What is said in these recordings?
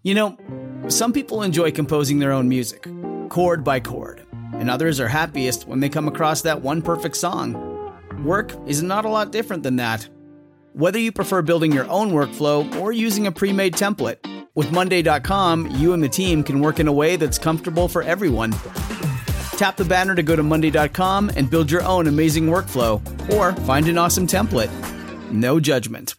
You know, some people enjoy composing their own music, chord by chord, and others are happiest when they come across that one perfect song. Work is not a lot different than that. Whether you prefer building your own workflow or using a pre-made template, with Monday.com, you and the team can work in a way that's comfortable for everyone. Tap the banner to go to Monday.com and build your own amazing workflow, or find an awesome template. No judgment.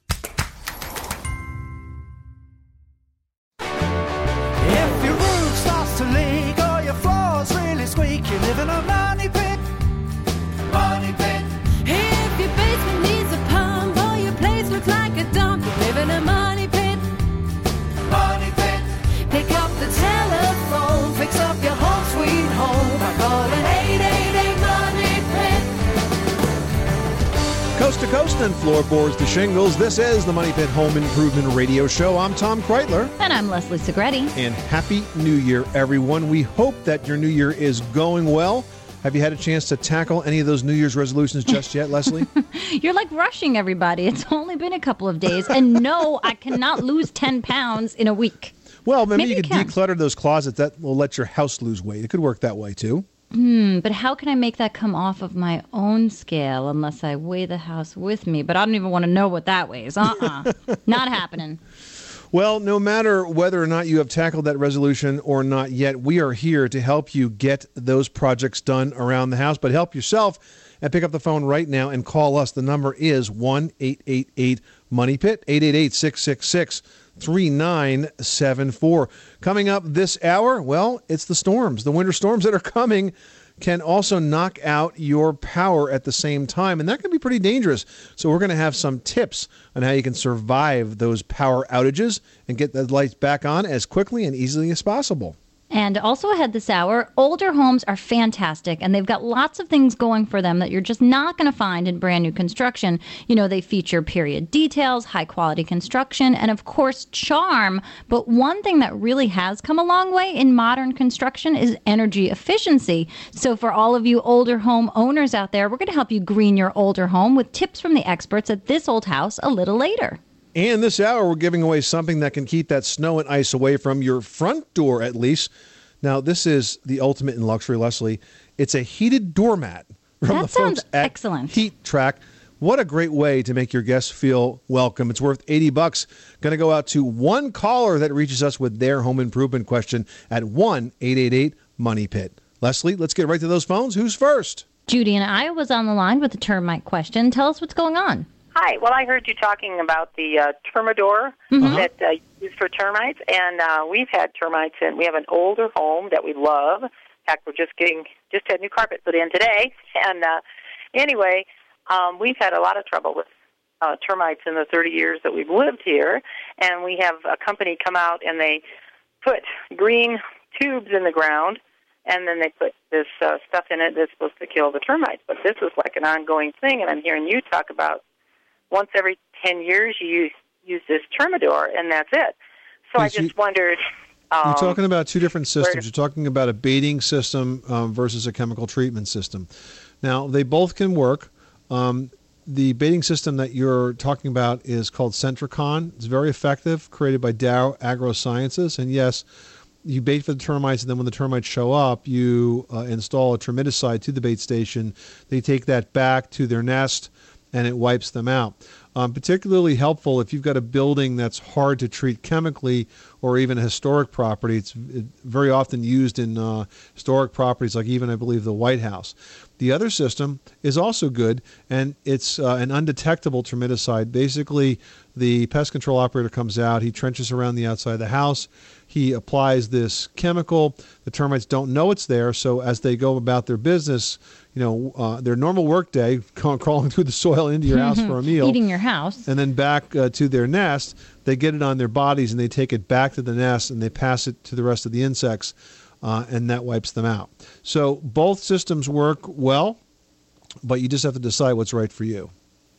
If your roof starts to leak or your floor's really squeaky, live in a money pit. Money pit. If your basement needs a pump or your place looks like a dump, you live in a money pit. Money pit. Pick up the telephone, fix up your home sweet home by calling 888 Money Pit. Coast to coast and floorboards to shingles, this is the Money Pit Home Improvement Radio Show. I'm Tom Kreitler. And I'm Leslie Segretti. And Happy New Year, everyone. We hope that your new year is going well. Have you had a chance to tackle any of those New Year's resolutions just yet, Leslie? You're like rushing everybody. It's only been a couple of days. And no, I cannot lose 10 pounds in a week. Well, maybe you could declutter those closets. That will let your house lose weight. It could work that way, too. But how can I make that come off of my own scale unless I weigh the house with me? But I don't even want to know what that weighs. Not happening. Well, no matter whether or not you have tackled that resolution or not yet, we are here to help you get those projects done around the house. But help yourself and pick up the phone right now and call us. The number is 1-888-MONEY-PIT, 888-666-3974. Coming up this hour, well, it's the storms. The winter storms that are coming can also knock out your power at the same time, and that can be pretty dangerous. So we're going to have some tips on how you can survive those power outages and get the lights back on as quickly and easily as possible. And also ahead this hour, older homes are fantastic, and they've got lots of things going for them that you're just not going to find in brand new construction. You know, they feature period details, high quality construction, and of course, charm. But one thing that really has come a long way in modern construction is energy efficiency. So for all of you older home owners out there, we're going to help you green your older home with tips from the experts at This Old House a little later. And this hour, we're giving away something that can keep that snow and ice away from your front door, at least. Now, this is the ultimate in luxury, Leslie. It's a heated doormat from that the folks at excellent. Heat Track. What a great way to make your guests feel welcome. It's worth $80. Going to go out to one caller that reaches us with their home improvement question at 1-888-MONEY-PIT. Leslie, let's get right to those phones. Who's first? Judy in Iowa's on the line with a termite question. Tell us what's going on. Hi. Well, I heard you talking about the Termidor that used for termites, and we've had termites, and we have an older home that we love. In fact, we're just had new carpet put in today, and anyway, we've had a lot of trouble with termites in the 30 years that we've lived here, and we have a company come out and they put green tubes in the ground, and then they put this stuff in it that's supposed to kill the termites. But this is like an ongoing thing, and I'm hearing you talk about once every 10 years you use this Termidor, and that's it. So I just wondered... You're talking about two different systems. You're talking about a baiting system versus a chemical treatment system. Now, they both can work. The baiting system that you're talking about is called Centricon. It's very effective, created by Dow AgroSciences. And yes, you bait for the termites, and then when the termites show up, you install a termiticide to the bait station. They take that back to their nest, and it wipes them out. Particularly helpful if you've got a building that's hard to treat chemically or even a historic property. It's very often used in historic properties like even, I believe, the White House. The other system is also good, and it's an undetectable termiticide. Basically, the pest control operator comes out, he trenches around the outside of the house, he applies this chemical. The termites don't know it's there, so as they go about their business, their normal work day, crawling through the soil into your house for a meal, eating your house, and then back to their nest, they get it on their bodies and they take it back to the nest and they pass it to the rest of the insects, and that wipes them out. So both systems work well, but you just have to decide what's right for you.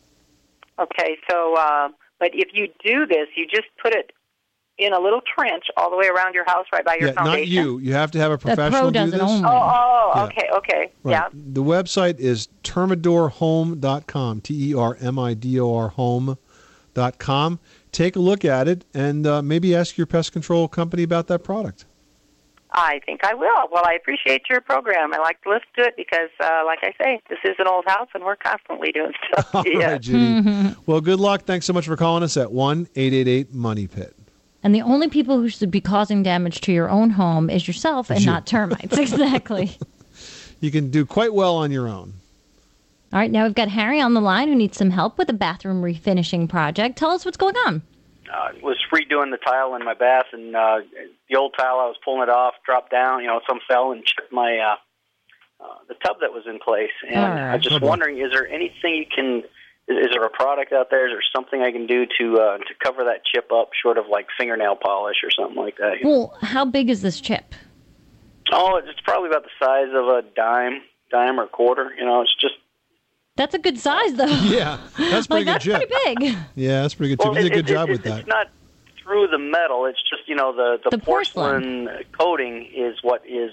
Okay, so but if you do this, you just put it in a little trench all the way around your house, right by your foundation? Not you. You have to have a professional do this. Only. Oh, okay. Right. Yeah. The website is termidorhome.com, TERMIDOR home.com. take a look at it and maybe ask your pest control company about that product. I think I will. Well, I appreciate your program. I like to listen to it because, like I say, this is an old house, and we're constantly doing stuff. All right, Judy. Well, good luck. Thanks so much for calling us at 1-888-MONEY-PIT. And the only people who should be causing damage to your own home is yourself and not termites. Exactly. You can do quite well on your own. All right, now we've got Harry on the line who needs some help with a bathroom refinishing project. Tell us what's going on. Was redoing the tile in my bath, and the old tile, I was pulling it off, dropped down, some fell and chipped my the tub that was in place. And I'm just wondering, is there anything you can, is there a product out there, is there something I can do to cover that chip up, short of like fingernail polish or something like that? Well, how big is this chip? Oh, it's probably about the size of a dime or quarter. It's just. That's a good size, though. Yeah, that's pretty good chip. That's pretty big. Yeah, that's pretty good chip. You did a good job with that. It's not through the metal. It's just, the porcelain coating is what is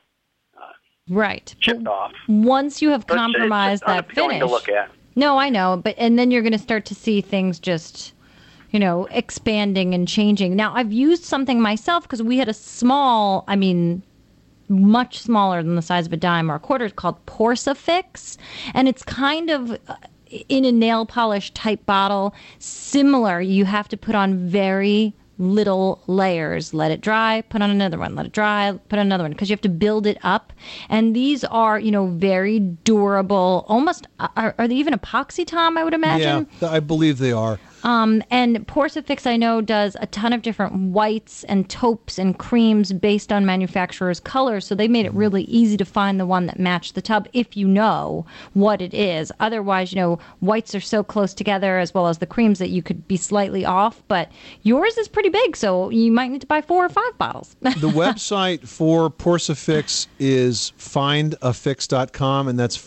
right. chipped off. Once you have compromised that finish. To look at. No, I know, and then you're going to start to see things just, expanding and changing. Now, I've used something myself because we had a small, much smaller than the size of a dime or a quarter. It's called Porcifix, and it's kind of in a nail polish type bottle. Similar, you have to put on very little layers. Let it dry, put on another one. Let it dry, put on another one, because you have to build it up. And these are, very durable. Almost, are they even epoxy, Tom? I would imagine. Yeah, I believe they are. And Porcifix, I know, does a ton of different whites and taupes and creams based on manufacturer's colors. So they made it really easy to find the one that matched the tub if you know what it is. Otherwise, whites are so close together as well as the creams that you could be slightly off. But yours is pretty big, so you might need to buy 4 or 5 bottles. The website for Porcifix is findafix.com, and that's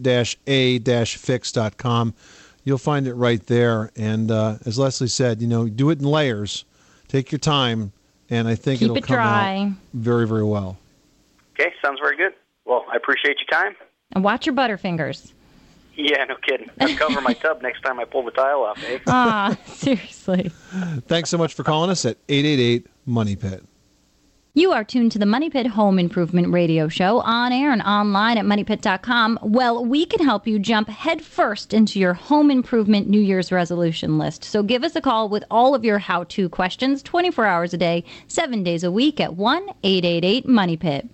find-a-fix.com. You'll find it right there. And as Leslie said, do it in layers. Take your time, and I think it'll come out very, very well. Okay, sounds very good. Well, I appreciate your time. And watch your butterfingers. Yeah, no kidding. I'll cover my tub next time I pull the tile off, eh? Seriously. Thanks so much for calling us at 888-MONEY-PIT. You are tuned to the Money Pit Home Improvement Radio Show, on air and online at MoneyPit.com. Well, we can help you jump headfirst into your home improvement New Year's resolution list. So give us a call with all of your how-to questions, 24 hours a day, 7 days a week at 1-888-MONEY-PIT.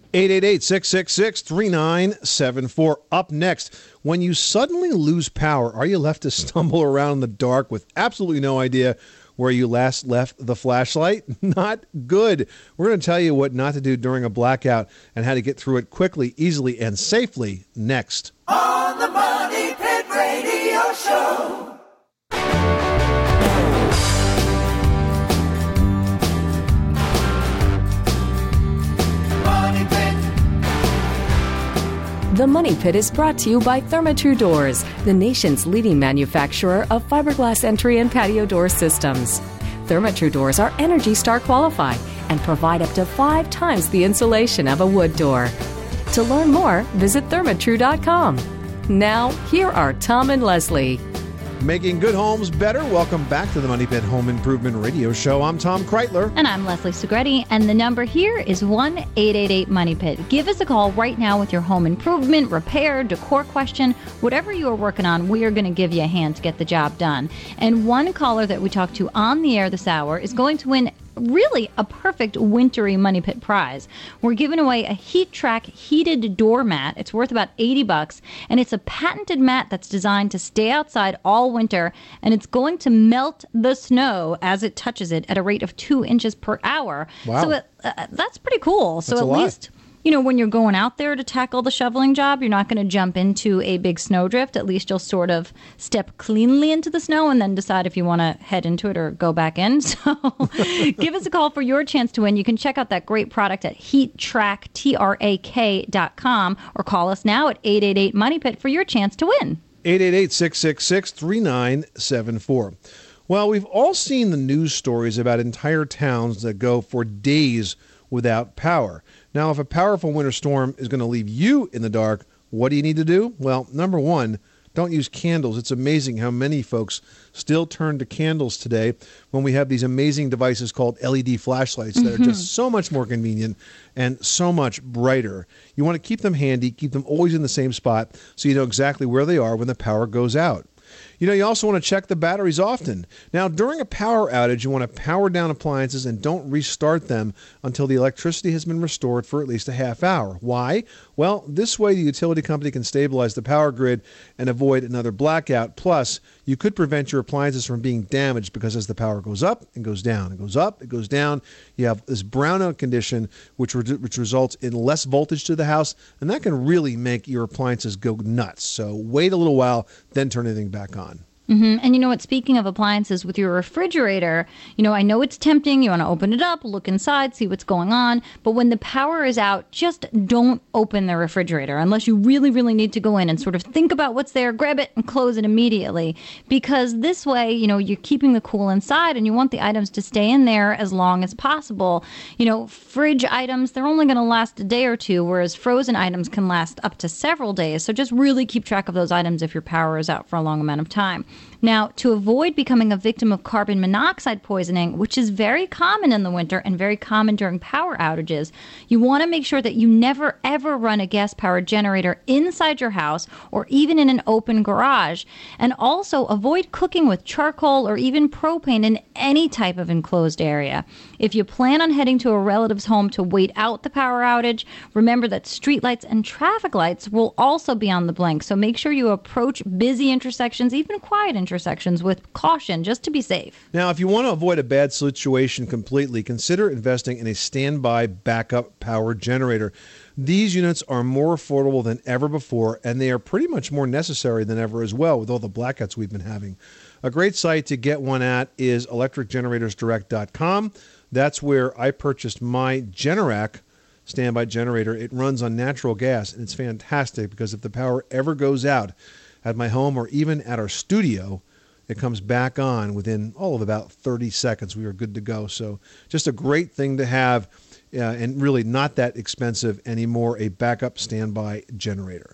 888-666-3974. Up next, when you suddenly lose power, are you left to stumble around in the dark with absolutely no idea where you last left the flashlight? Not good. We're going to tell you what not to do during a blackout and how to get through it quickly, easily, and safely next. On the Money Pit Radio Show. Money Pit. The Money Pit is brought to you by Therma-Tru Doors, the nation's leading manufacturer of fiberglass entry and patio door systems. Therma-Tru Doors are ENERGY STAR qualified and provide up to 5 times the insulation of a wood door. To learn more, visit thermatru.com. Now, here are Tom and Leslie. Making good homes better. Welcome back to the Money Pit Home Improvement Radio Show. I'm Tom Kreitler. And I'm Leslie Segretti. And the number here is 1-888-MONEY-PIT. Give us a call right now with your home improvement, repair, decor question. Whatever you are working on, we are going to give you a hand to get the job done. And one caller that we talked to on the air this hour is going to win really a perfect wintry Money Pit prize. We're giving away a HeatTrack heated doormat. It's worth about $80, and it's a patented mat that's designed to stay outside all winter, and it's going to melt the snow as it touches it at a rate of 2 inches per hour. Wow. So that's pretty cool. So that's at least, when you're going out there to tackle the shoveling job, you're not going to jump into a big snowdrift. At least you'll sort of step cleanly into the snow and then decide if you want to head into it or go back in. So give us a call for your chance to win. You can check out that great product at HeatTrack.com or call us now at 888-MONEY-PIT for your chance to win. 888-666-3974. Well, we've all seen the news stories about entire towns that go for days without power. Now, if a powerful winter storm is going to leave you in the dark, what do you need to do? Well, number one, Don't use candles. It's amazing how many folks still turn to candles today when we have these amazing devices called LED flashlights that are just so much more convenient and so much brighter. You want to keep them handy, keep them always in the same spot so you know exactly where they are when the power goes out. You also want to check the batteries often. Now, during a power outage, you want to power down appliances and don't restart them until the electricity has been restored for at least a half hour. Why? Well, this way the utility company can stabilize the power grid and avoid another blackout. Plus, you could prevent your appliances from being damaged because as the power goes up and goes down, it goes up, it goes down, you have this brownout condition which results in less voltage to the house, and that can really make your appliances go nuts. So wait a little while, then turn anything back on. And you know what, speaking of appliances, with your refrigerator, I know it's tempting. You want to open it up, look inside, see what's going on. But when the power is out, just don't open the refrigerator unless you really, really need to go in and sort of think about what's there, grab it, and close it immediately. Because this way, you're keeping the cool inside and you want the items to stay in there as long as possible. Fridge items, they're only going to last a day or two, whereas frozen items can last up to several days. So just really keep track of those items if your power is out for a long amount of time. Now, to avoid becoming a victim of carbon monoxide poisoning, which is very common in the winter and very common during power outages, you want to make sure that you never, ever run a gas-powered generator inside your house or even in an open garage. And also avoid cooking with charcoal or even propane in any type of enclosed area. If you plan on heading to a relative's home to wait out the power outage, remember that streetlights and traffic lights will also be on the blink. So make sure you approach busy intersections, even quiet intersections, with caution, just to be safe. Now, if you want to avoid a bad situation completely, consider investing in a standby backup power generator. These units are more affordable than ever before, and they are pretty much more necessary than ever as well with all the blackouts we've been having. A great site to get one at is electricgeneratorsdirect.com. That's where I purchased my Generac standby generator. It runs on natural gas, and it's fantastic because if the power ever goes out at my home or even at our studio, it comes back on within of about 30 seconds. We are good to go. So just a great thing to have, and really not that expensive anymore, a backup standby generator.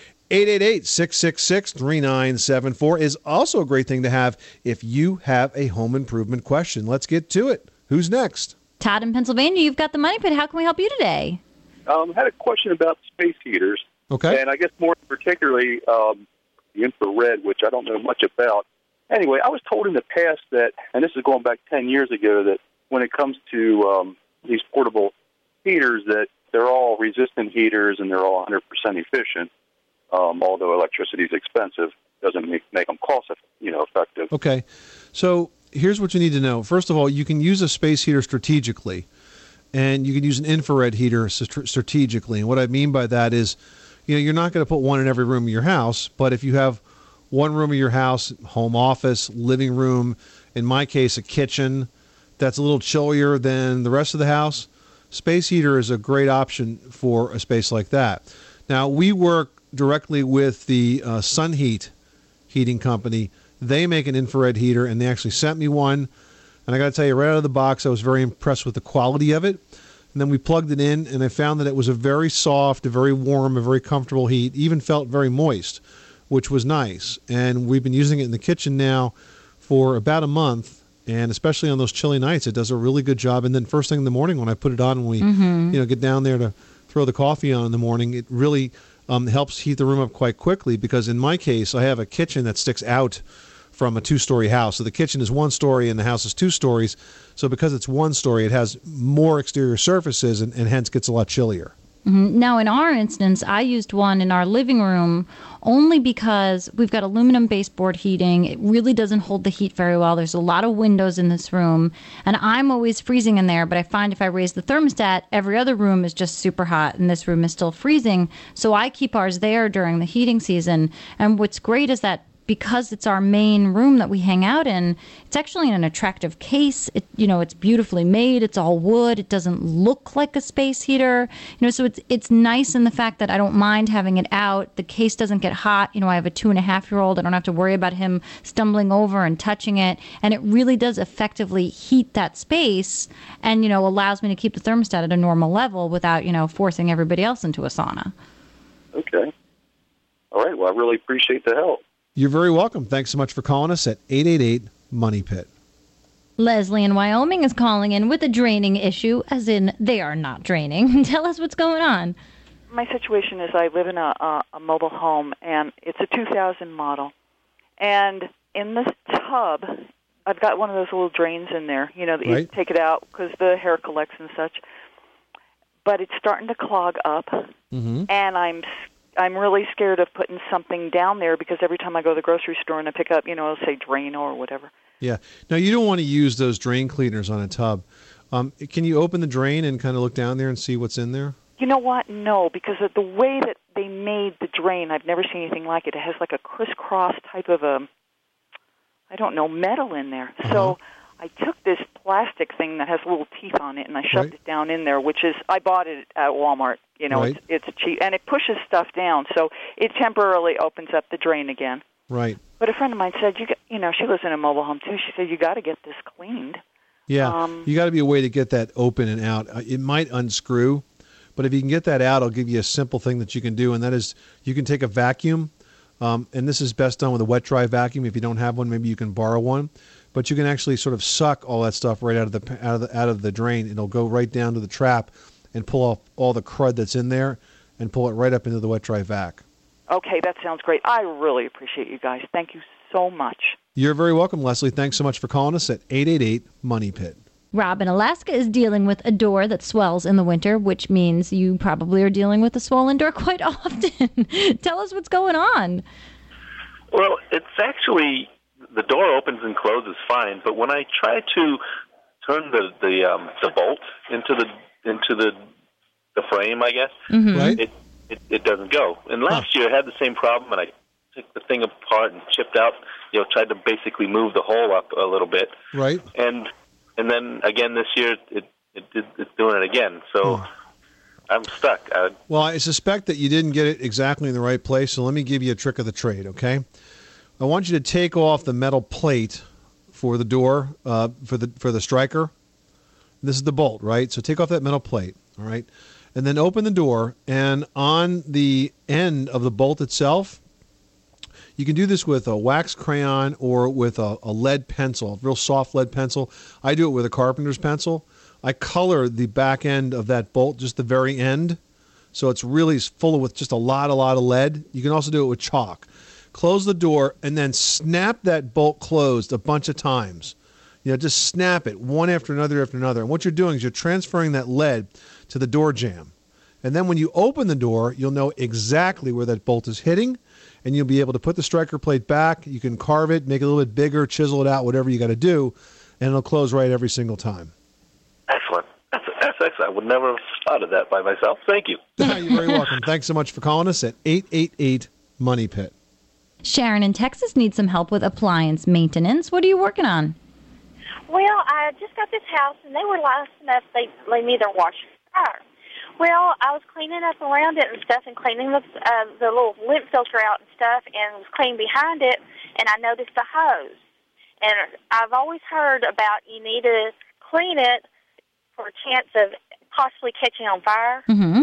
888-666-3974 is also a great thing to have if you have a home improvement question. Let's get to it. Who's next? Todd in Pennsylvania, you've got the Money Pit. How can we help you today? I had a question about space heaters. Okay. And I guess more particularly the infrared, which I don't know much about. Anyway, I was told in the past that, and this is going back 10 years ago, that when it comes to these portable heaters, that they're all resistant heaters and they're all 100% efficient. Although electricity is expensive, doesn't make them cost effective. Okay. So here's what you need to know. First of all, you can use a space heater strategically, and you can use an infrared heater strategically. And what I mean by that is, you're not going to put one in every room of your house, but if you have one room of your house, home office, living room, in my case, a kitchen that's a little chillier than the rest of the house, space heater is a great option for a space like that. Now, we work directly with the SunHeat heating company. They make an infrared heater, and they actually sent me one. And I got to tell you, right out of the box, I was very impressed with the quality of it. And then we plugged it in, and I found that it was a very soft, a very warm, a very comfortable heat. Even felt very moist, which was nice. And we've been using it in the kitchen now for about a month. And especially on those chilly nights, it does a really good job. And then first thing in the morning when I put it on and we get down there to throw the coffee on in the morning, it really helps heat the room up quite quickly, because in my case, I have a kitchen that sticks out from a two-story house. So the kitchen is one story and the house is 2 stories. So because it's one story, it has more exterior surfaces and hence gets a lot chillier. Now, in our instance, I used one in our living room only because we've got aluminum baseboard heating. It really doesn't hold the heat very well. There's a lot of windows in this room, and I'm always freezing in there. But I find if I raise the thermostat, every other room is just super hot, and this room is still freezing. So I keep ours there during the heating season. And what's great is that because it's our main room that we hang out in, it's actually in an attractive case. It's beautifully made. It's all wood. It doesn't look like a space heater. So it's nice in the fact that I don't mind having it out. The case doesn't get hot. I have a 2.5-year-old. I don't have to worry about him stumbling over and touching it. And it really does effectively heat that space and, allows me to keep the thermostat at a normal level without, forcing everybody else into a sauna. Okay. All right. Well, I really appreciate the help. You're very welcome. Thanks so much for calling us at 888-MONEY-PIT. Leslie in Wyoming is calling in with a draining issue, as in they are not draining. Tell us what's going on. My situation is I live in a mobile home, and it's a 2000 model. And in this tub, I've got one of those little drains in there, that you take it out because the hair collects and such. But it's starting to clog up, and I'm really scared of putting something down there because every time I go to the grocery store and I pick up, it'll say Drano or whatever. Yeah. Now, you don't want to use those drain cleaners on a tub. Can you open the drain and kind of look down there and see what's in there? You know what? No, because of the way that they made the drain, I've never seen anything like it. It has like a crisscross type of metal in there. So I took this plastic thing that has little teeth on it, and I shoved it down in there, I bought it at Walmart. It's cheap, and it pushes stuff down, so it temporarily opens up the drain again. Right. But a friend of mine said, she lives in a mobile home too. She said, you got to get this cleaned. Yeah, you got to be a way to get that open and out. It might unscrew, but if you can get that out, I'll give you a simple thing that you can do, and that is you can take a vacuum, and this is best done with a wet-dry vacuum. If you don't have one, maybe you can borrow one. But you can actually sort of suck all that stuff right out of the drain. It'll go right down to the trap and pull off all the crud that's in there and pull it right up into the wet-dry vac. Okay, that sounds great. I really appreciate you guys. Thank you so much. You're very welcome, Leslie. Thanks so much for calling us at 888-MONEY-PIT. Rob in Alaska is dealing with a door that swells in the winter, which means you probably are dealing with a swollen door quite often. Tell us what's going on. Well, it's actually, the door opens and closes fine, but when I try to turn the bolt into the frame, I guess, right? It doesn't go. And last year I had the same problem, and I took the thing apart and chipped out, tried to basically move the hole up a little bit. Right. And then again this year it's doing it again. So I'm stuck. Well, I suspect that you didn't get it exactly in the right place, so let me give you a trick of the trade, okay? I want you to take off the metal plate for the door, for the striker. This is the bolt, right? So take off that metal plate, all right? And then open the door, and on the end of the bolt itself, you can do this with a wax crayon or with a lead pencil, a real soft lead pencil. I do it with a carpenter's pencil. I color the back end of that bolt, just the very end, so it's really full with just a lot of lead. You can also do it with chalk. Close the door, and then snap that bolt closed a bunch of times. Just snap it one after another after another. And what you're doing is you're transferring that lead to the door jamb. And then when you open the door, you'll know exactly where that bolt is hitting, and you'll be able to put the striker plate back. You can carve it, make it a little bit bigger, chisel it out, whatever you got to do, and it'll close right every single time. Excellent. That's excellent. I would never have thought of that by myself. Thank you. You're very welcome. Thanks so much for calling us at 888-MONEY-PIT. Sharon in Texas needs some help with appliance maintenance. What are you working on? Well, I just got this house, and they were nice enough they let me their washer and dryer. Well, I was cleaning up around it and stuff, and cleaning the little lint filter out and stuff, and was cleaning behind it, and I noticed the hose. And I've always heard about you need to clean it for a chance of possibly catching on fire. Mm-hmm.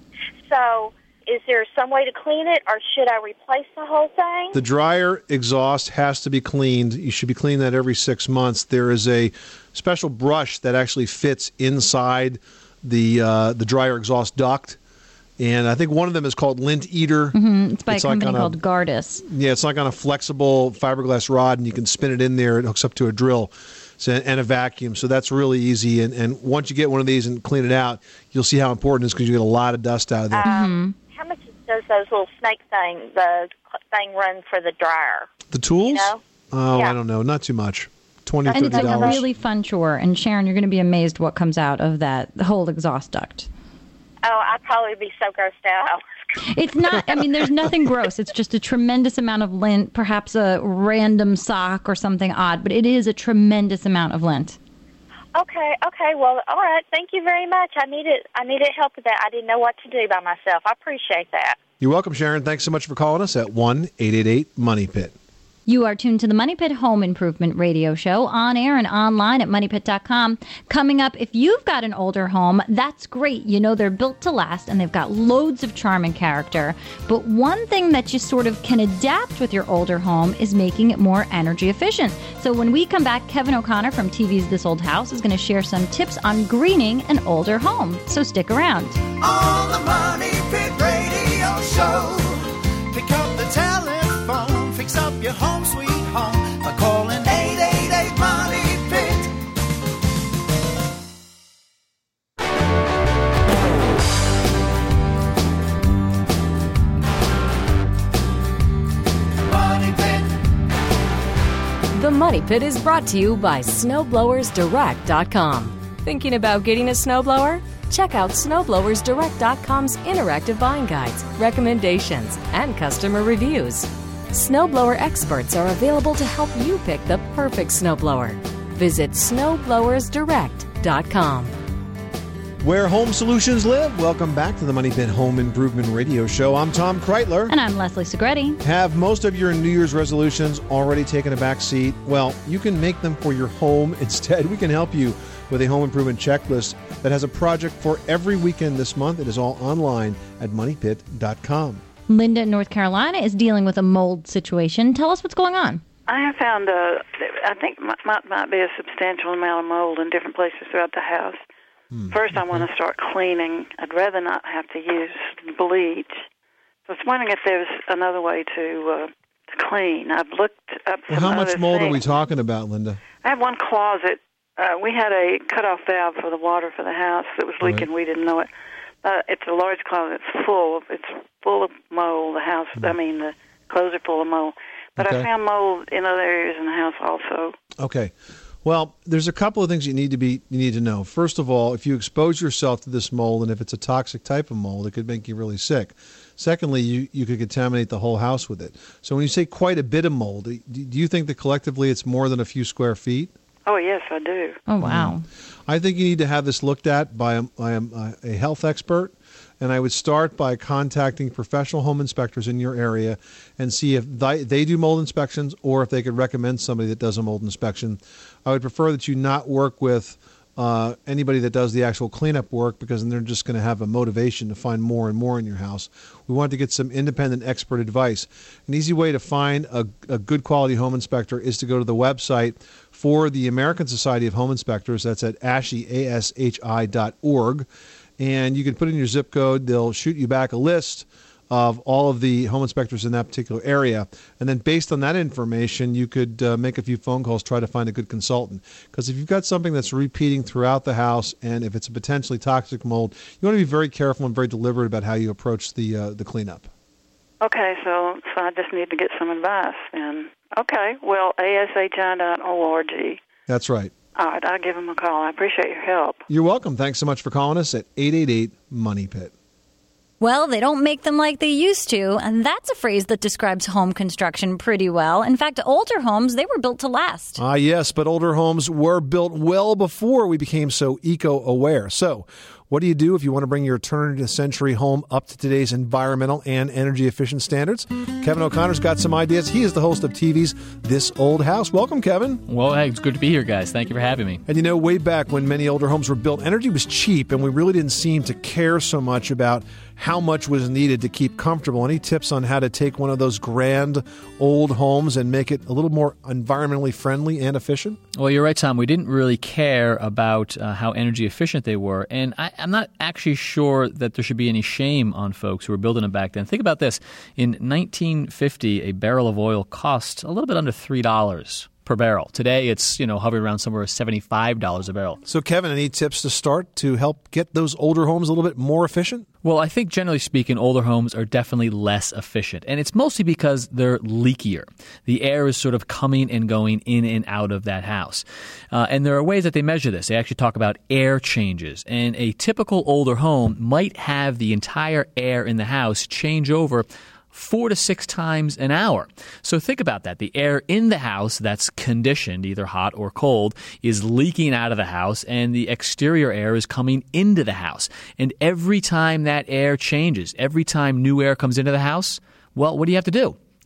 So is there some way to clean it, or should I replace the whole thing? The dryer exhaust has to be cleaned. You should be cleaning that every 6 months. There is a special brush that actually fits inside the dryer exhaust duct, and I think one of them is called Lint Eater. Mm-hmm. It's by a company called Gardus. Yeah, it's like on a flexible fiberglass rod, and you can spin it in there. It hooks up to a drill and a vacuum, so that's really easy. And once you get one of these and clean it out, you'll see how important it is because you get a lot of dust out of there. How much does those little snake the thing run for the dryer? The tools? Yeah. I don't know. Not too much. $20, $30. And it's a really fun chore. And Sharon, you're going to be amazed what comes out of the whole exhaust duct. Oh, I'd probably be so grossed out. It's not, there's nothing gross. It's just a tremendous amount of lint, perhaps a random sock or something odd, but it is a tremendous amount of lint. Okay. Well, all right. Thank you very much. I needed help with that. I didn't know what to do by myself. I appreciate that. You're welcome, Sharon. Thanks so much for calling us at 1-888-MONEY-PIT. You are tuned to the Money Pit Home Improvement Radio Show, on air and online at moneypit.com. Coming up, if you've got an older home, that's great. You know they're built to last and they've got loads of charm and character. But one thing that you sort of can adapt with your older home is making it more energy efficient. So when we come back, Kevin O'Connor from TV's This Old House is going to share some tips on greening an older home. So stick around. On the Money Pit Radio Show, pick up the telephone, fix up your home sweet home by calling 888-MONEY-PIT. Money Pit. The Money Pit is brought to you by SnowBlowersDirect.com. Thinking about getting a snowblower? Check out SnowBlowersDirect.com's interactive buying guides, recommendations, and customer reviews. Snowblower experts are available to help you pick the perfect snowblower. Visit SnowBlowersDirect.com. Where home solutions live. Welcome back to the Money Pit Home Improvement Radio Show. I'm Tom Kreitler. And I'm Leslie Segretti. Have most of your New Year's resolutions already taken a back seat? Well, you can make them for your home instead. We can help you with a home improvement checklist that has a project for every weekend this month. It is all online at moneypit.com. Linda in North Carolina is dealing with a mold situation. Tell us what's going on. I have found, I think might be a substantial amount of mold in different places throughout the house. First, I want to start cleaning. I'd rather not have to use bleach. So I was wondering if there's another way to clean. I've looked up some How much other mold things. are we talking about, Linda? I have one closet. We had a cutoff valve for the water for the house that was leaking. Right. We didn't know it. It's a large closet. It's full of mold. The house. I mean, the clothes are full of mold. But Okay. I found mold in other areas in the house also. Okay. Well, there's a couple of things you need to know. First of all, if you expose yourself to this mold, and if it's a toxic type of mold, it could make you really sick. Secondly, you could contaminate the whole house with it. So when you say quite a bit of mold, do you think that collectively it's more than a few square feet? Oh, yes, I do. Oh, wow. I think you need to have this looked at by a health expert. And I would start by contacting professional home inspectors in your area and see if they do mold inspections or if they could recommend somebody that does a mold inspection. I would prefer that you not work with anybody that does the actual cleanup work, because then they're just going to have a motivation to find more and more in your house. We want to get some independent expert advice. An easy way to find a good quality home inspector is to go to the website for the American Society of Home Inspectors. That's at ASHI.org. And you can put in your zip code. They'll shoot you back a list of all of the home inspectors in that particular area. And then based on that information, you could make a few phone calls, try to find a good consultant. Because if you've got something that's repeating throughout the house, and if it's a potentially toxic mold, you want to be very careful and very deliberate about how you approach the cleanup. Okay, so I just need to get some advice. And okay, well, ASHI.org. That's right. All right, I'll give them a call. I appreciate your help. You're welcome. Thanks so much for calling us at 888-MONEY-PIT. Well, they don't make them like they used to, and that's a phrase that describes home construction pretty well. In fact, older homes, they were built to last. Ah, yes, but older homes were built well before we became so eco-aware. So, what do you do if you want to bring your turn-of-the-century home up to today's environmental and energy-efficient standards? Kevin O'Connor's got some ideas. He is the host of TV's This Old House. Welcome, Kevin. Well, hey, it's good to be here, guys. Thank you for having me. And you know, way back when many older homes were built, energy was cheap, and we really didn't seem to care so much about how much was needed to keep comfortable. Any tips on how to take one of those grand old homes and make it a little more environmentally friendly and efficient? Well, you're right, Tom. We didn't really care about how energy efficient they were. And I'm not actually sure that there should be any shame on folks who were building them back then. Think about this. In 1950, a barrel of oil cost a little bit under $3 per barrel. Today, it's, hovering around somewhere $75 a barrel. So, Kevin, any tips to start to help get those older homes a little bit more efficient? Well, I think generally speaking, older homes are definitely less efficient. And it's mostly because they're leakier. The air is sort of coming and going in and out of that house. And there are ways that they measure this. They actually talk about air changes. And a typical older home might have the entire air in the house change over 4 to 6 times an hour. So think about that. The air in the house that's conditioned, either hot or cold, is leaking out of the house, and the exterior air is coming into the house. And every time that air changes, every time new air comes into the house, well, what do you have to do?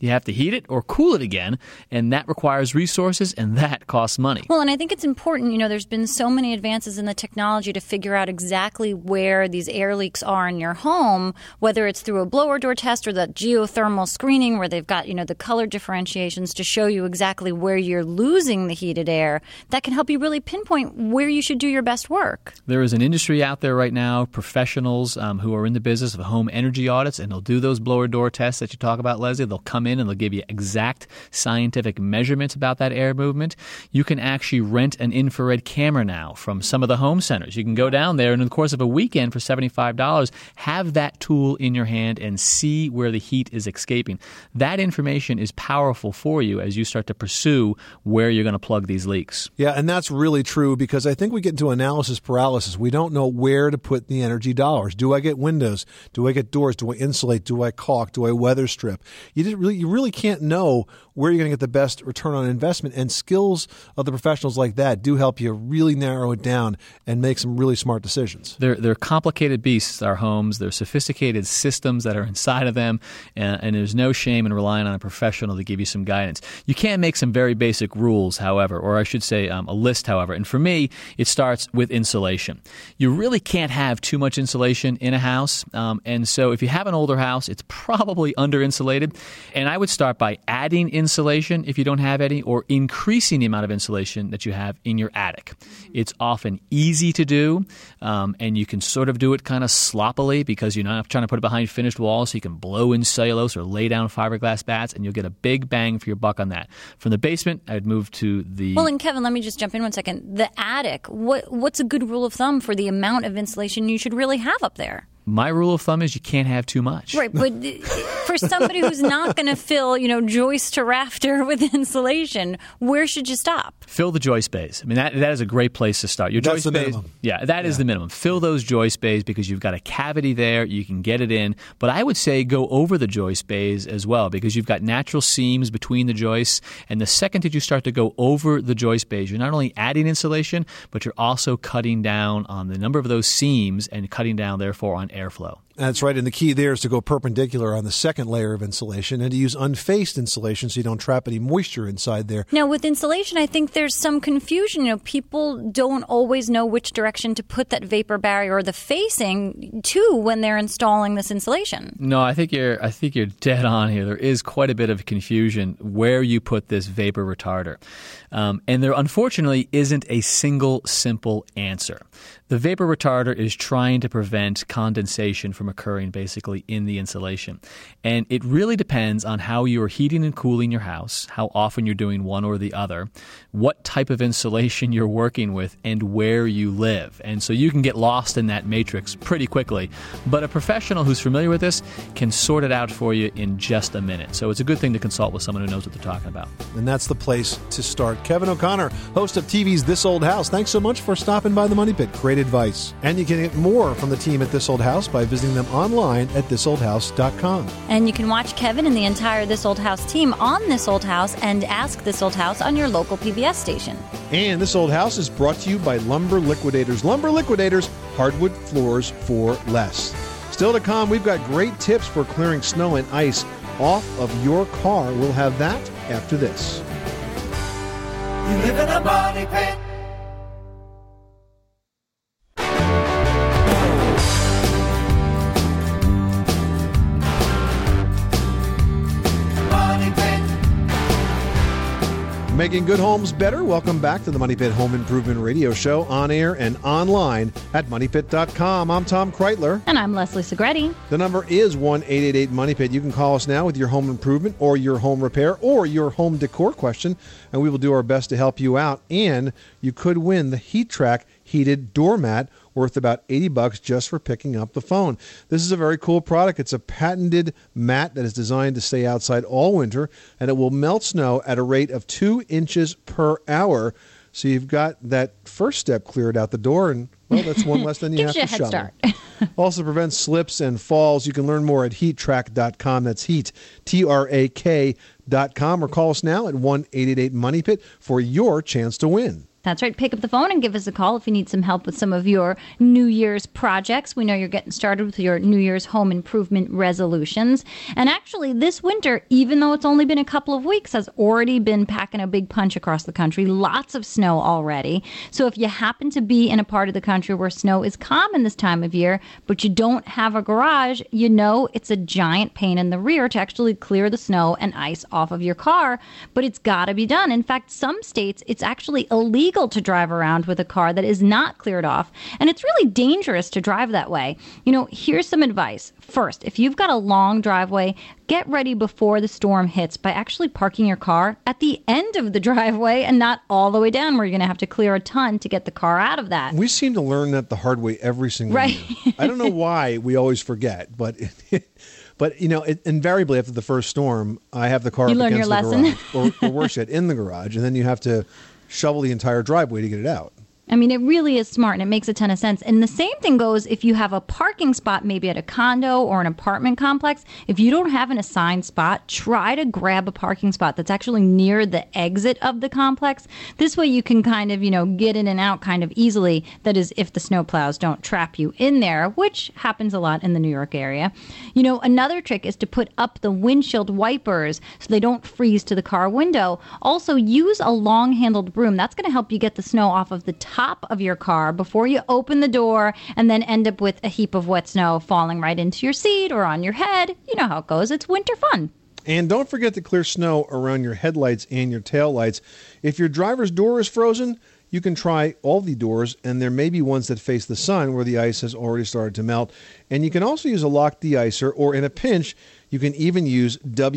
You have to heat it or cool it again, and that requires resources, and that costs money. Well, and I think it's important, there's been so many advances in the technology to figure out exactly where these air leaks are in your home, whether it's through a blower door test or that geothermal screening where they've got, the color differentiations to show you exactly where you're losing the heated air. That can help you really pinpoint where you should do your best work. There is an industry out there right now, professionals who are in the business of home energy audits, and they'll do those blower door tests that you talk about, Leslie. They'll come in and they'll give you exact scientific measurements about that air movement. You can actually rent an infrared camera now from some of the home centers. You can go down there and in the course of a weekend for $75, have that tool in your hand and see where the heat is escaping. That information is powerful for you as you start to pursue where you're going to plug these leaks. Yeah, and that's really true because I think we get into analysis paralysis. We don't know where to put the energy dollars. Do I get windows? Do I get doors? Do I insulate? Do I caulk? Do I weather strip? You really can't know where you're going to get the best return on investment, and skills of the professionals like that do help you really narrow it down and make some really smart decisions. They're complicated beasts, our homes. They're sophisticated systems that are inside of them, and there's no shame in relying on a professional to give you some guidance. You can make some very basic rules, however, or I should say a list, however, and for me, it starts with insulation. You really can't have too much insulation in a house, and so if you have an older house, it's probably under-insulated, and I would start by adding insulation if you don't have any, or increasing the amount of insulation that you have in your attic. It's often easy to do, and you can sort of do it kind of sloppily because you're not trying to put it behind finished walls, so you can blow in cellulose or lay down fiberglass bats, and you'll get a big bang for your buck on that. From the basement, I'd move to the... Well, and Kevin, let me just jump in 1 second. The attic, what's a good rule of thumb for the amount of insulation you should really have up there? My rule of thumb is you can't have too much. Right, but for somebody who's not going to fill, joist to rafter with insulation, where should you stop? Fill the joist bays. I mean, that is a great place to start. Your That's joist the bays, minimum. Yeah, that is the minimum. Fill those joist bays because you've got a cavity there. You can get it in. But I would say go over the joist bays as well because you've got natural seams between the joists. And the second that you start to go over the joist bays, you're not only adding insulation, but you're also cutting down on the number of those seams and cutting down, therefore, on airflow. That's right, and the key there is to go perpendicular on the second layer of insulation and to use unfaced insulation so you don't trap any moisture inside there. Now, with insulation, I think there's some confusion. People don't always know which direction to put that vapor barrier or the facing to when they're installing this insulation. No, I think you're dead on here. There is quite a bit of confusion where you put this vapor retarder. And there, unfortunately, isn't a single simple answer. The vapor retarder is trying to prevent condensation from occurring basically in the insulation. And it really depends on how you're heating and cooling your house, how often you're doing one or the other, what type of insulation you're working with, and where you live. And so you can get lost in that matrix pretty quickly. But a professional who's familiar with this can sort it out for you in just a minute. So it's a good thing to consult with someone who knows what they're talking about. And that's the place to start. Kevin O'Connor, host of TV's This Old House. Thanks so much for stopping by the Money Pit. Great advice. And you can get more from the team at This Old House by visiting them online at thisoldhouse.com. And you can watch Kevin and the entire This Old House team on This Old House and Ask This Old House on your local PBS station. And This Old House is brought to you by Lumber Liquidators. Lumber Liquidators, hardwood floors for less. Still to come, we've got great tips for clearing snow and ice off of your car. We'll have that after this. You live in a money pit. Money pit. Making good homes better. Welcome back to the Money Pit Home Improvement Radio Show, on air and online at MoneyPit.com. I'm Tom Kreitler. And I'm Leslie Segretti. The number is 1-888-MONEYPIT. You can call us now with your home improvement or your home repair or your home decor question, and we will do our best to help you out. And you could win the HeatTrack heated doormat worth about $80 just for picking up the phone. This is a very cool product. It's a patented mat that is designed to stay outside all winter, and it will melt snow at a rate of 2 inches per hour. So you've got that first step cleared out the door, and, well, that's one less than you have to shovel. Gives you a head start. Also prevents slips and falls. You can learn more at heattrack.com. That's heat, T-R-A-K.com, or call us now at 1-888-MONEYPIT for your chance to win. That's right. Pick up the phone and give us a call if you need some help with some of your New Year's projects. We know you're getting started with your New Year's home improvement resolutions. And actually, this winter, even though it's only been a couple of weeks, has already been packing a big punch across the country. Lots of snow already. So if you happen to be in a part of the country where snow is common this time of year, but you don't have a garage, you know it's a giant pain in the rear to actually clear the snow and ice off of your car. But it's got to be done. In fact, some states, it's actually illegal to drive around with a car that is not cleared off, and it's really dangerous to drive that way. You know, here's some advice. First, if you've got a long driveway, get ready before the storm hits by actually parking your car at the end of the driveway and not all the way down where you're going to have to clear a ton to get the car out of that. We seem to learn that the hard way every single year. I don't know why we always forget, but but you know, invariably after the first storm, I have the car you up learn against your the lesson. garage, or worse yet, in the garage, and then you have to shovel the entire driveway to get it out. I mean, it really is smart, and it makes a ton of sense. And the same thing goes if you have a parking spot, maybe at a condo or an apartment complex. If you don't have an assigned spot, try to grab a parking spot that's actually near the exit of the complex. This way you can kind of, you know, get in and out kind of easily. That is, if the snowplows don't trap you in there, which happens a lot in the New York area. You know, another trick is to put up the windshield wipers so they don't freeze to the car window. Also, use a long-handled broom. That's going to help you get the snow off of the top of your car before you open the door and then end up with a heap of wet snow falling right into your seat or on your head. You know how it goes. It's winter fun. And don't forget to clear snow around your headlights and your taillights. If your driver's door is frozen, you can try all the doors, and there may be ones that face the sun where the ice has already started to melt. And you can also use a lock de-icer, or in a pinch, you can even use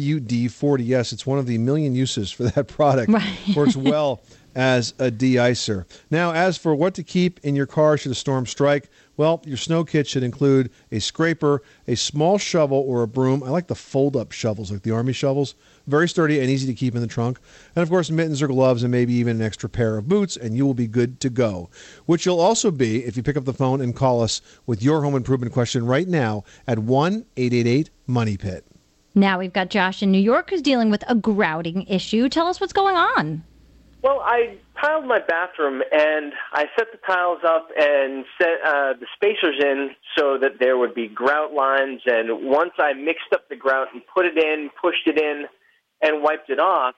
WD-40. Yes, it's one of the million uses for that product. Right. Works well as a de-icer. Now, as for what to keep in your car should a storm strike, well, your snow kit should include a scraper, a small shovel, or a broom. I like the fold-up shovels, like the Army shovels. Very sturdy and easy to keep in the trunk. And, of course, mittens or gloves and maybe even an extra pair of boots, and you will be good to go. Which you'll also be if you pick up the phone and call us with your home improvement question right now at 1-888-MONEY-PIT. Now we've got Josh in New York who's dealing with a grouting issue. Tell us what's going on. Well, I tiled my bathroom, and I set the tiles up and set the spacers in so that there would be grout lines. And once I mixed up the grout and put it in, pushed it in, and wiped it off,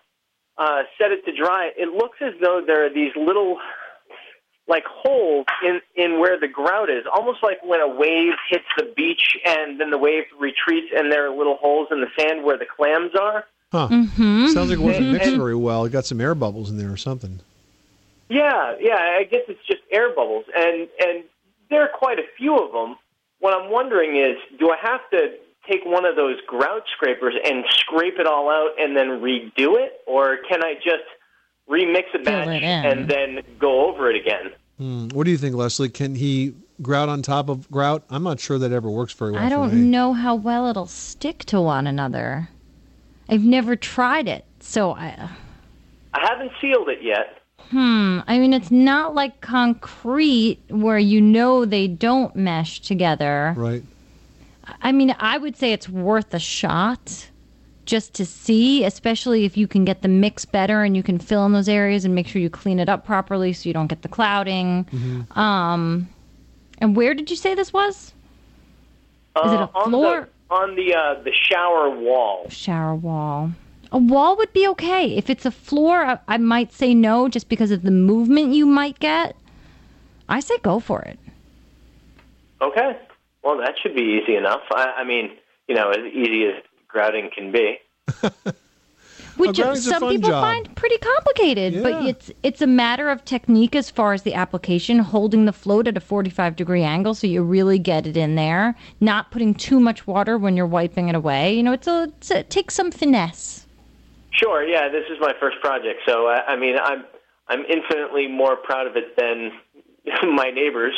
set it to dry, it looks as though there are these little, like, holes in where the grout is, almost like when a wave hits the beach and then the wave retreats and there are little holes in the sand where the clams are. Huh. Mm-hmm. Sounds like it wasn't mixed very well. It got some air bubbles in there or something. Yeah, I guess it's just air bubbles, and there are quite a few of them. What I'm wondering is, do I have to take one of those grout scrapers and scrape it all out and then redo it, or can I just remix a batch and then go over it again? What do you think, Leslie? Can he grout on top of grout? I'm not sure that ever works very well. I don't know how well it'll stick to one another. I've never tried it, so I haven't sealed it yet. I mean, it's not like concrete where you know they don't mesh together. Right. I mean, I would say it's worth a shot just to see, especially if you can get the mix better and you can fill in those areas and make sure you clean it up properly so you don't get the clouding. Mm-hmm. And where did you say this was? Is it a floor? On the shower wall. Shower wall. A wall would be okay. If it's a floor, I might say no just because of the movement you might get. I say go for it. Okay. Well, that should be easy enough. I mean, you know, as easy as grouting can be. Which some people find pretty complicated, but it's a matter of technique as far as the application, holding the float at a 45-degree angle so you really get it in there, not putting too much water when you're wiping it away. You know, it takes some finesse. Sure, yeah, this is my first project, so I mean, I'm infinitely more proud of it than my neighbors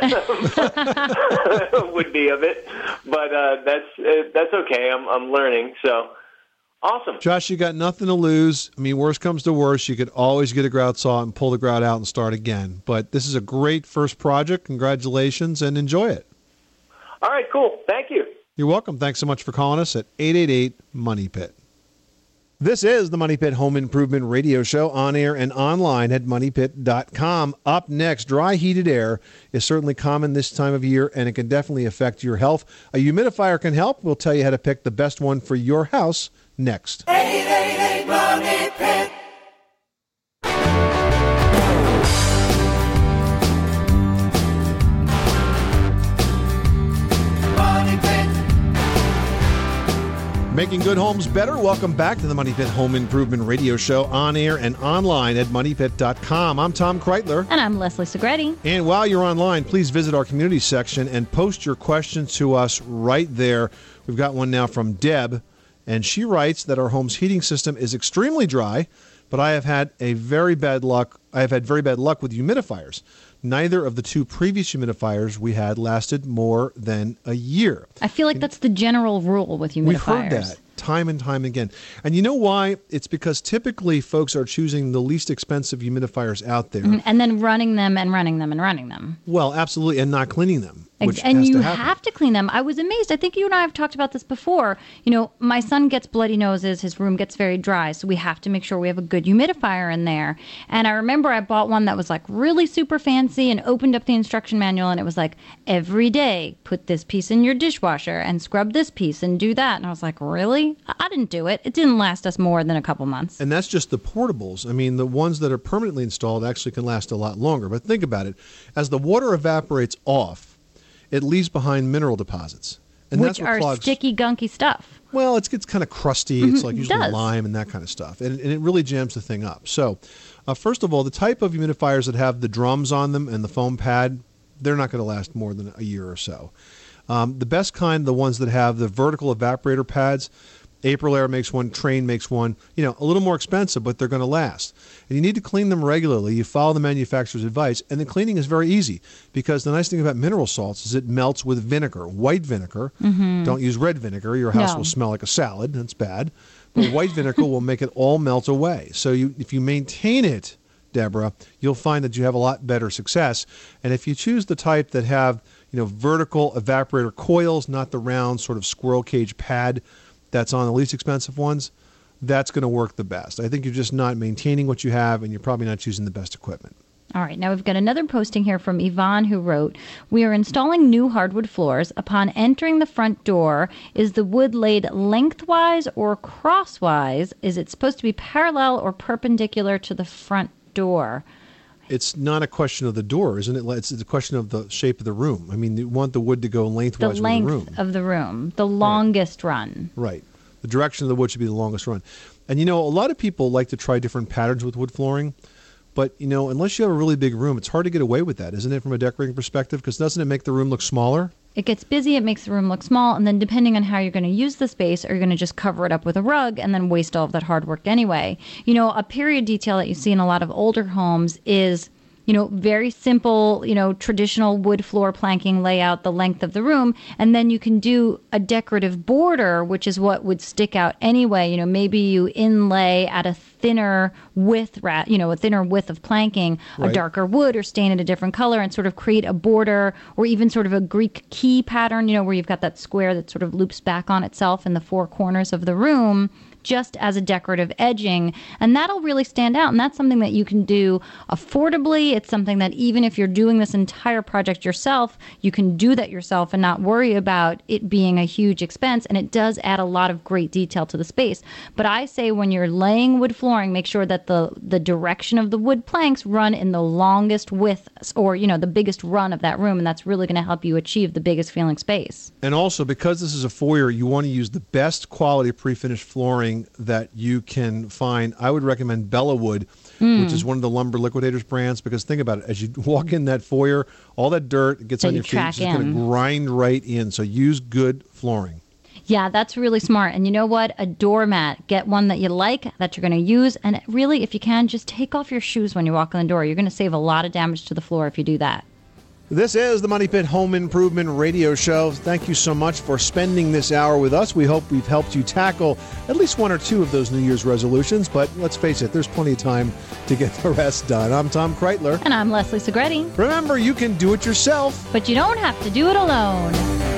would be of it, but that's okay. I'm learning, so. Awesome. Josh, you got nothing to lose. I mean, worst comes to worst, you could always get a grout saw and pull the grout out and start again. But this is a great first project. Congratulations, and enjoy it. All right, cool. Thank you. You're welcome. Thanks so much for calling us at 888-MONEY-PIT. This is the Money Pit Home Improvement Radio Show, on air and online at moneypit.com. Up next, dry heated air is certainly common this time of year, and it can definitely affect your health. A humidifier can help. We'll tell you how to pick the best one for your house next. 888 Money Pit. Making good homes better. Welcome back to the Money Pit Home Improvement Radio Show, on air and online at moneypit.com. I'm Tom Kreitler. And I'm Leslie Segretti. And while you're online, please visit our community section and post your questions to us right there. We've got one now from Deb, and she writes that our home's heating system is extremely dry, but I have had very bad luck with humidifiers. Neither of the two previous humidifiers we had lasted more than a year. I feel like that's the general rule with humidifiers. We've heard that time and time again. And you know why? It's because typically folks are choosing the least expensive humidifiers out there. Mm-hmm. And then running them and running them and running them. Well, absolutely, and not cleaning them. And you have to clean them. I was amazed. I think you and I have talked about this before. You know, my son gets bloody noses. His room gets very dry. So we have to make sure we have a good humidifier in there. And I remember I bought one that was like really super fancy and opened up the instruction manual. And it was like, every day, put this piece in your dishwasher and scrub this piece and do that. And I was like, really? I didn't do it. It didn't last us more than a couple months. And that's just the portables. I mean, the ones that are permanently installed actually can last a lot longer. But think about it. As the water evaporates off, it leaves behind mineral deposits. And which are sticky, gunky stuff. Well, it gets kind of crusty. It's like usually lime and that kind of stuff. And it really jams the thing up. So, first of all, the type of humidifiers that have the drums on them and the foam pad, they're not going to last more than a year or so. The best kind, the ones that have the vertical evaporator pads, Aprilaire makes one, Trane makes one, a little more expensive, but they're going to last. And you need to clean them regularly. You follow the manufacturer's advice, and the cleaning is very easy because the nice thing about mineral salts is it melts with vinegar. White vinegar, don't use red vinegar. Your house will smell like a salad. That's bad. But white vinegar will make it all melt away. So if you maintain it, Deborah, you'll find that you have a lot better success. And if you choose the type that have, vertical evaporator coils, not the round sort of squirrel cage pad that's on the least expensive ones, that's going to work the best. I think you're just not maintaining what you have, and you're probably not choosing the best equipment. All right, now we've got another posting here from Yvonne who wrote, we are installing new hardwood floors. Upon entering the front door, is the wood laid lengthwise or crosswise? Is it supposed to be parallel or perpendicular to the front door? It's not a question of the door, isn't it? It's a question of the shape of the room. I mean, you want the wood to go lengthwise the with the room. The length of the room, the longest run. Right. The direction of the wood should be the longest run. And, a lot of people like to try different patterns with wood flooring. But, unless you have a really big room, it's hard to get away with that, isn't it, from a decorating perspective? Because doesn't it make the room look smaller? It gets busy, it makes the room look small, and then depending on how you're going to use the space, are you going to just cover it up with a rug and then waste all of that hard work anyway? A period detail that you see in a lot of older homes is very simple, traditional wood floor planking layout, the length of the room. And then you can do a decorative border, which is what would stick out anyway. Maybe you inlay at a thinner width, a thinner width of planking, a darker wood, or stain it a different color and sort of create a border, or even sort of a Greek key pattern, where you've got that square that sort of loops back on itself in the four corners of the room, just as a decorative edging, and that'll really stand out. And that's something that you can do affordably. It's something that even if you're doing this entire project yourself, you can do that yourself and not worry about it being a huge expense. And it does add a lot of great detail to the space. But I say when you're laying wood flooring, make sure that the direction of the wood planks run in the longest width, or the biggest run of that room, and that's really going to help you achieve the biggest feeling space. And also, because this is a foyer, you want to use the best quality pre-finished flooring that you can find. I would recommend Bella Wood, which is one of the Lumber Liquidators brands, because think about it. As you walk in that foyer, all that dirt gets on your feet. It's just going to grind right in. So use good flooring. Yeah, that's really smart. And you know what? A doormat. Get one that you like, that you're going to use. And really, if you can, just take off your shoes when you walk in the door. You're going to save a lot of damage to the floor if you do that. This is the Money Pit Home Improvement Radio Show. Thank you so much for spending this hour with us. We hope we've helped you tackle at least one or two of those New Year's resolutions. But let's face it, there's plenty of time to get the rest done. I'm Tom Kreitler. And I'm Leslie Segretti. Remember, you can do it yourself, but you don't have to do it alone.